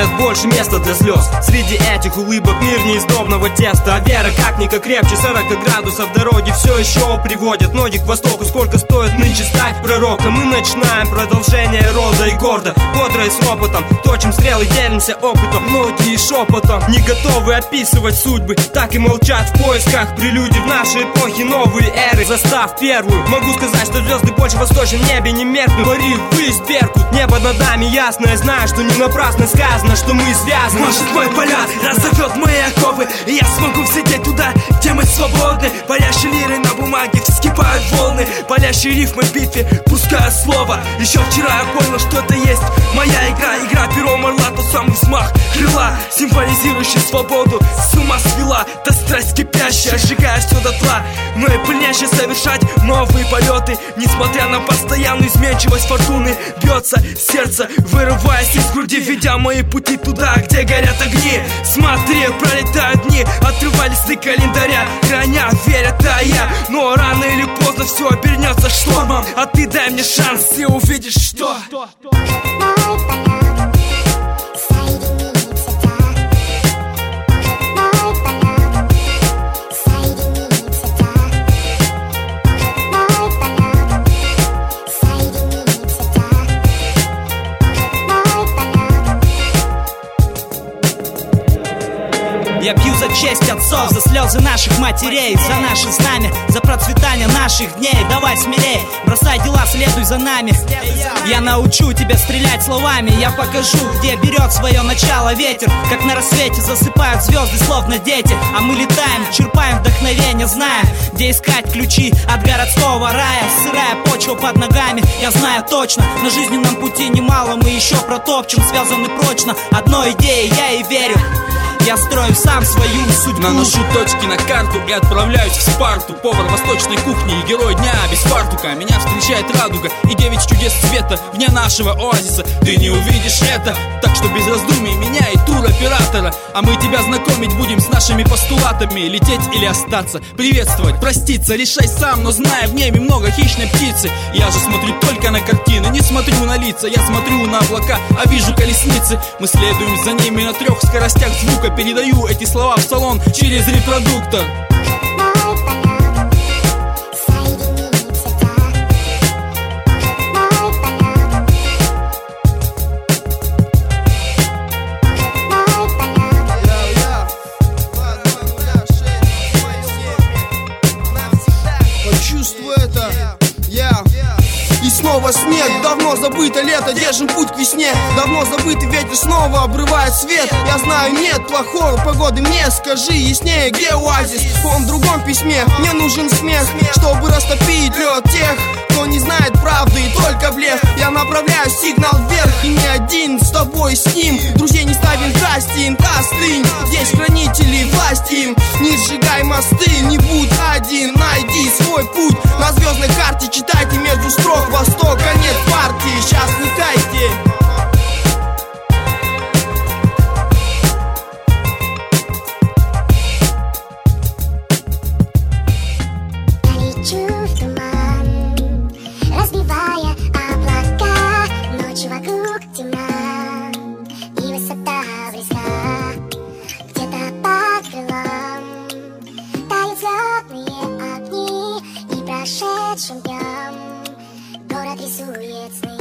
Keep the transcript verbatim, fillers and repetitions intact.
нет больше места для слез. Среди этих улыбок мир не из дробного теста, а вера как-никак крепче. Сорок градусов дороги все еще приводят ноги к востоку. Сколько стоит нынче стать пророком? Мы начинаем продолжение рода и гордо, бодро и с ропотом точим стрелы, делимся опытом. Многие шепотом не готовы описывать судьбы, так и молчат в поисках прелюдий в нашей эпохе новые эры. Застав первую, могу сказать, что звезды больше в восточном небе не меркнут. Пари ввысь, Беркут, небо над нами ясное. Знаю, что не напрасно сказано, что мы связаны. Может, мой полет разорвет мои оковы, и я смогу взлететь туда, где мы свободны. Парящие лиры на бумаге вскипают волны, палящие рифмы в битве, пуская слово. Еще вчера я понял, что это есть моя игра. Игра пером орла, тот самый взмах крыла, символизирующий свободу. С ума свела та страсть кипящая, сжигая все дотла. Но и пыльнейше совершать новые полеты, несмотря на постоянную изменчивость фортуны. Бьется сердце, вырываясь из груди, ведя мои пути туда, где горят огни. Смотри, пролетают дни, отрывая листы календаря, храня, веря, тая. Но рано или поздно все обернется штормом, а ты дай мне шанс и увидишь, что я пью за честь отцов, за слезы наших матерей, за наше знамя, за процветание наших дней. Давай смелей, бросай дела, следуй за нами. Я научу тебя стрелять словами, я покажу, где берет свое начало ветер. Как на рассвете засыпают звезды, словно дети, а мы летаем, черпаем вдохновение, зная, где искать ключи от городского рая. Сырая почва под ногами, я знаю точно, на жизненном пути немало мы еще протопчем. Связаны прочно одной идеей, я и верю. Я строю сам свою судьбу. Наношу точки на карту и отправляюсь в Спарту. Повар восточной кухни и герой дня без фартука. Меня встречает радуга и девять чудес света вне нашего оазиса. Ты не увидишь это, так что без раздумий меняй туроператора. А мы тебя знакомить будем с нашими постулатами. Лететь или остаться, приветствовать, проститься. Решай сам, но зная, в небе много хищной птицы. Я же смотрю только на картины, не смотрю на лица. Я смотрю на облака, а вижу колесницы. Мы следуем за ними на трех скоростях звука. Передаю эти слова в салон через репродуктор. Почувствуй это, я. И снова снег, давно забыто лето, держим путь к весне. Давно забытый ветер снова обрывает свет. Я знаю, нет плохой погоды, мне скажи яснее, где оазис. Он в другом письме, мне нужен смех, чтобы растопить лед тех, кто не знает правды и только блеф. Я направляю сигнал вверх, и не один с тобой, с ним. Друзей не ставим кастинг, остынь. Здесь хранители власти, не сжигай мосты, не будь один. Найди свой путь на звездной карте, читайте между строк. Востока нет партии, сейчас вникайте. Лечу в туман, разбивая облака. Ночи вокруг темна, и высота близка. Где-то под крылом тают взлетные огни, и прошедшим днем город рисует сны.